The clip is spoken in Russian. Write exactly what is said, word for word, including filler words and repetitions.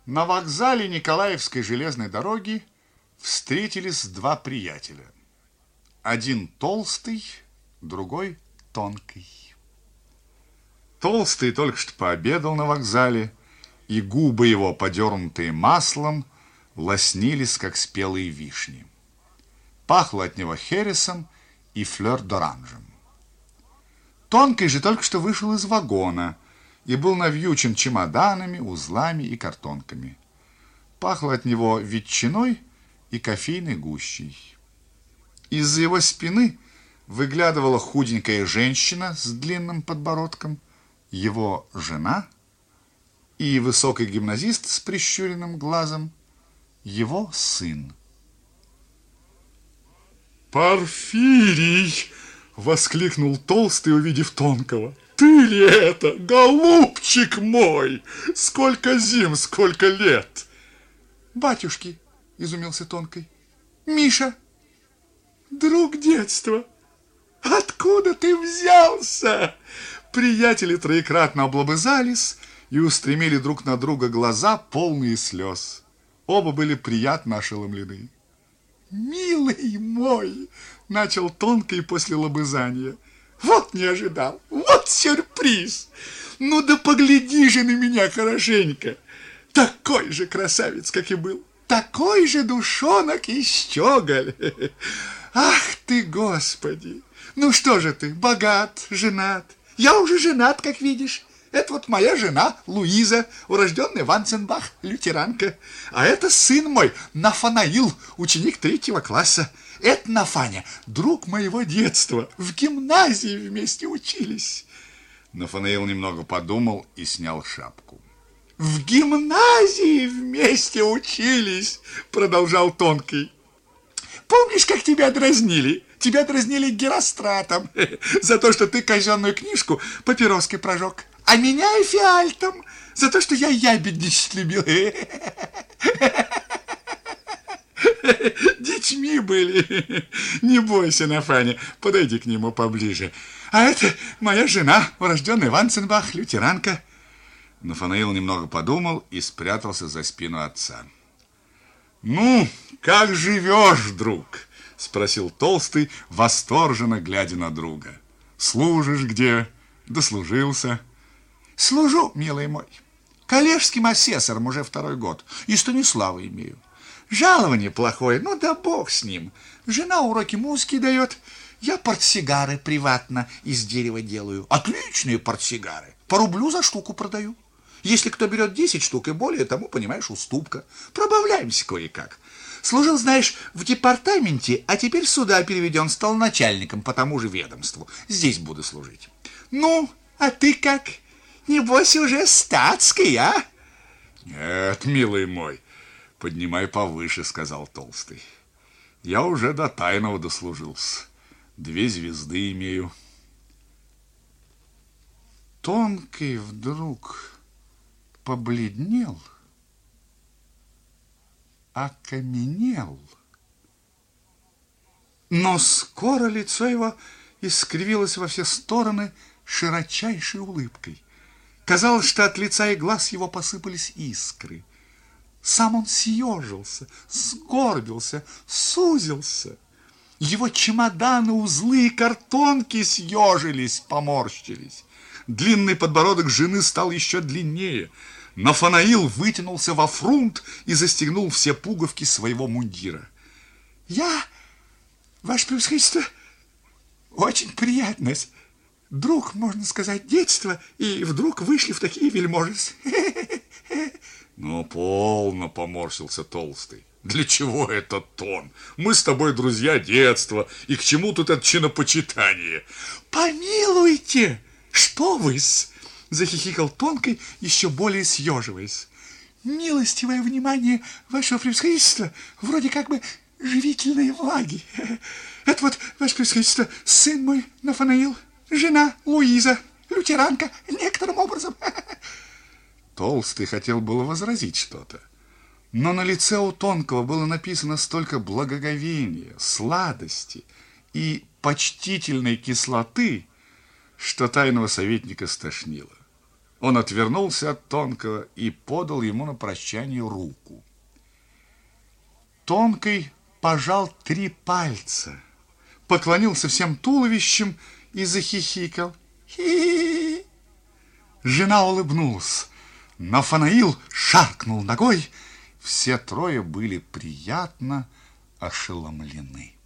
На вокзале Николаевской железной дороги встретились два приятеля. Один толстый, другой тонкий. Толстый только что пообедал на вокзале, и губы его, подернутые маслом, лоснились, как спелые вишни. Пахло от него хересом и флёр-д'оранжем. Тонкий же только что вышел из вагона и был навьючен чемоданами, узлами и картонками. Пахло от него ветчиной и кофейной гущей. Из-за его спины выглядывала худенькая женщина с длинным подбородком, его жена, и высокий гимназист с прищуренным глазом, его сын. «Порфирий!» — воскликнул толстый, увидев тонкого. «Ты ли это, голубчик мой? Сколько зим, сколько лет!» «Батюшки!» — изумился тонкий. «Миша!» «Друг детства! Откуда ты взялся?» Приятели троекратно облобызались и устремили друг на друга глаза, полные слез. Оба были приятно ошеломлены. «Милый мой!» — начал тонкий после лобызания. «Вот не ожидал! Вот сюрприз! Ну да погляди же на меня хорошенько! Такой же красавец, как и был! Такой же душонок и щеголь! Ах ты, Господи! Ну что же ты, богат, женат? Я уже женат, как видишь. Это вот моя жена Луиза, урожденная Ванценбах, лютеранка. А это сын мой Нафанаил, ученик третьего класса. Это Нафаня, друг моего детства. В гимназии вместе учились». Нафанаил немного подумал и снял шапку. «В гимназии вместе учились», продолжал тонкий. «Помнишь, как тебя дразнили? Тебя дразнили Геростратом за то, что ты казенную книжку папироской прожег, а меня эфиальтом за то, что я ябедничать любил. Детьми были. Не бойся, Нафаня, подойди к нему поближе. А это моя жена, урожденная Ванценбах, лютеранка». Нафанаил немного подумал и спрятался за спину отца. «Ну, как живешь, друг?» — спросил толстый, восторженно глядя на друга. «Служишь где? Дослужился?» «Служу, милый мой, коллежским асессором уже второй год, и Станислава имею. Жалование плохое, ну да бог с ним. Жена уроки музыки дает, я портсигары приватно из дерева делаю. Отличные портсигары, по рублю за штуку продаю. Если кто берет десять штук и более, тому, понимаешь, уступка. Пробавляемся кое-как. Служил, знаешь, в департаменте, а теперь сюда переведен, стал начальником по тому же ведомству. Здесь буду служить. Ну, а ты как? Небось, уже статский, а?» «Нет, милый мой, поднимай повыше», — сказал толстый. «Я уже до тайного дослужился. Две звезды имею». Тонкий вдруг побледнел, окаменел. Но скоро лицо его искривилось во все стороны широчайшей улыбкой. Казалось, что от лица и глаз его посыпались искры. Сам он съежился, сгорбился, сузился. Его чемоданы, узлы и картонки съежились, поморщились. Длинный подбородок жены стал еще длиннее. Нафанаил вытянулся во фрунт и застегнул все пуговки своего мундира. «Я, ваше превосходительство, очень приятно. Друг, можно сказать, детства, и вдруг вышли в такие вельможи». «Ну, полно», — поморщился толстый. «Для чего этот тон? Мы с тобой друзья детства, и к чему тут это чинопочитание?» «Помилуйте! Что вы-с?» — захихикал тонкий, еще более съеживаясь. «Милостивое внимание вашего превосходительства, вроде как бы живительной влаги. Это вот, ваше превосходительство, сын мой Нафанаил, жена Луиза, лютеранка, некоторым образом». Толстый хотел было возразить что-то, но на лице у тонкого было написано столько благоговения, сладости и почтительной кислоты, что тайного советника стошнило. Он отвернулся от Тонкого и подал ему на прощание руку. Тонкий пожал три пальца, поклонился всем туловищем и захихикал. Хи-хи-хи. Жена улыбнулась. Нафанаил шаркнул ногой. Все трое были приятно ошеломлены.